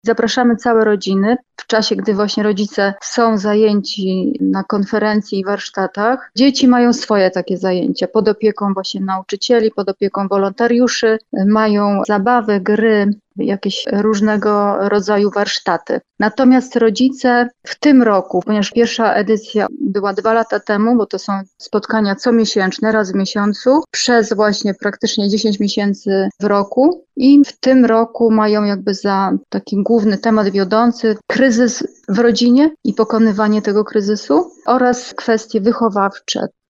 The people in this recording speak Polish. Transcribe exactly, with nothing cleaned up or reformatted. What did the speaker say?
Zapraszamy całe rodziny w czasie, gdy właśnie rodzice są zajęci na konferencji i warsztatach. Dzieci mają swoje takie zajęcia pod opieką właśnie nauczycieli, pod opieką wolontariuszy. Mają zabawy, gry, jakieś różnego rodzaju warsztaty. Natomiast rodzice w tym roku, ponieważ pierwsza edycja była dwa lata temu, bo to są spotkania comiesięczne, raz w miesiącu, przez właśnie praktycznie dziesięć miesięcy w roku i w tym roku mają jakby za taki główny temat wiodący kryzys w rodzinie i pokonywanie tego kryzysu oraz kwestie wychowawcze.